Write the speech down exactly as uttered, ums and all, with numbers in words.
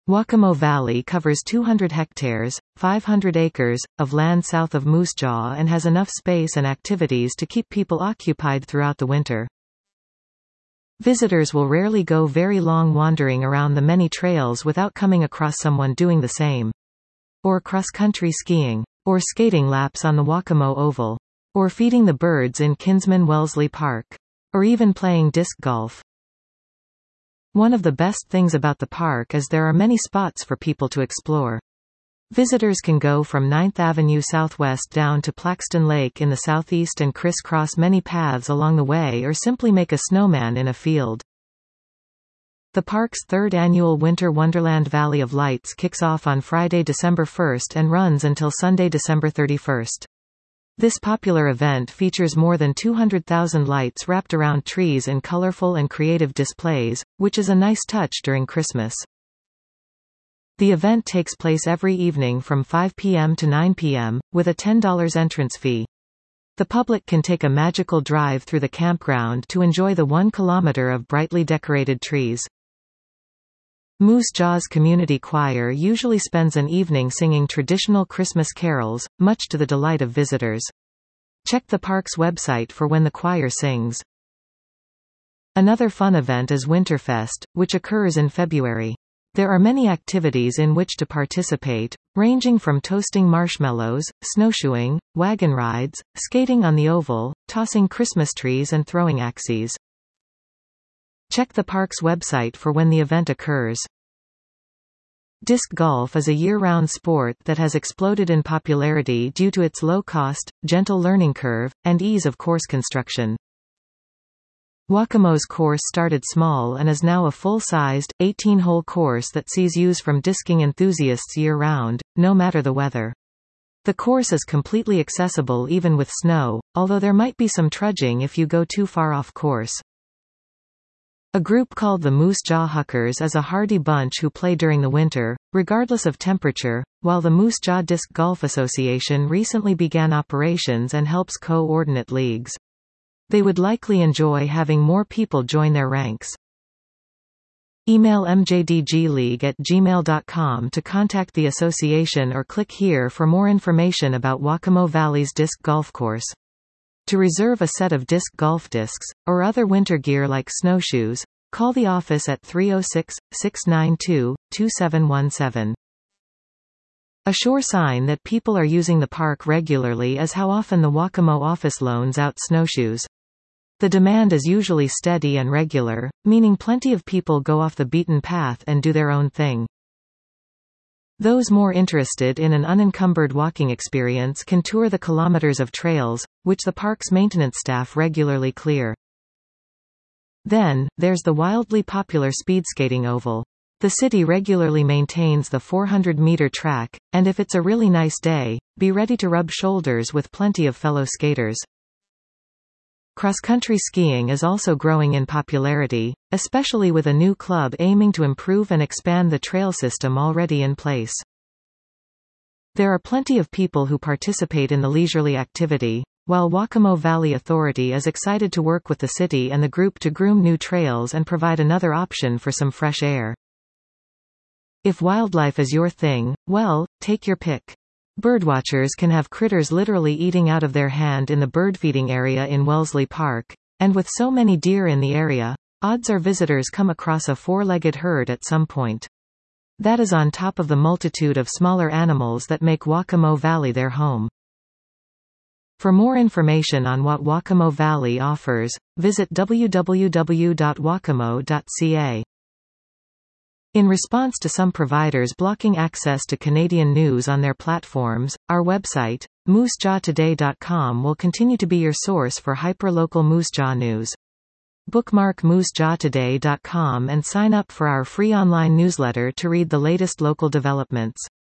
Wakamoe Valley covers two hundred hectares, five hundred acres, of land south of Moose Jaw and has enough space and activities to keep people occupied throughout the winter. Visitors will rarely go very long wandering around the many trails without coming across someone doing the same. Or cross-country skiing. Or skating laps on the Wakamoe Oval. Or feeding the birds in Kinsman Wellesley Park. Or even playing disc golf. One of the best things about the park is there are many spots for people to explore. Visitors can go from ninth Avenue Southwest down to Plaxton Lake in the southeast and crisscross many paths along the way or simply make a snowman in a field. The park's third annual Winter Wonderland Valley of Lights kicks off on Friday, December first and runs until Sunday, December thirty-first. This popular event features more than two hundred thousand lights wrapped around trees in colorful and creative displays, which is a nice touch during Christmas. The event takes place every evening from five p m to nine p m, with a ten dollar entrance fee. The public can take a magical drive through the campground to enjoy the one kilometer of brightly decorated trees. Moose Jaw's community choir usually spends an evening singing traditional Christmas carols, much to the delight of visitors. Check the park's website for when the choir sings. Another fun event is Winterfest, which occurs in February. There are many activities in which to participate, ranging from toasting marshmallows, snowshoeing, wagon rides, skating on the oval, tossing Christmas trees and throwing axes. Check the park's website for when the event occurs. Disc golf is a year-round sport that has exploded in popularity due to its low cost, gentle learning curve, and ease of course construction. Wakamoe's course started small and is now a full-sized, eighteen-hole course that sees use from discing enthusiasts year-round, no matter the weather. The course is completely accessible even with snow, although there might be some trudging if you go too far off course. A group called the Moose Jaw Huckers is a hardy bunch who play during the winter, regardless of temperature, while the Moose Jaw Disc Golf Association recently began operations and helps coordinate leagues. They would likely enjoy having more people join their ranks. Email m j d g league at gmail dot com to contact the association or click here for more information about Wakamoe Valley's disc golf course. To reserve a set of disc golf discs, or other winter gear like snowshoes, call the office at three oh six, six nine two, two seven one seven. A sure sign that people are using the park regularly is how often the Wakamoe office loans out snowshoes. The demand is usually steady and regular, meaning plenty of people go off the beaten path and do their own thing. Those more interested in an unencumbered walking experience can tour the kilometers of trails, which the park's maintenance staff regularly clear. Then, there's the wildly popular speed skating oval. The city regularly maintains the four hundred meter track, and if it's a really nice day, be ready to rub shoulders with plenty of fellow skaters. Cross-country skiing is also growing in popularity, especially with a new club aiming to improve and expand the trail system already in place. There are plenty of people who participate in the leisurely activity, while Wakamoe Valley Authority is excited to work with the city and the group to groom new trails and provide another option for some fresh air. If wildlife is your thing, well, take your pick. Birdwatchers can have critters literally eating out of their hand in the birdfeeding area in Wellesley Park, and with so many deer in the area, odds are visitors come across a four-legged herd at some point. That is on top of the multitude of smaller animals that make Wakamoe Valley their home. For more information on what Wakamoe Valley offers, visit w w w dot wakamoe dot c a. In response to some providers blocking access to Canadian news on their platforms, our website, moose jaw today dot com will continue to be your source for hyperlocal Moose Jaw news. Bookmark moose jaw today dot com and sign up for our free online newsletter to read the latest local developments.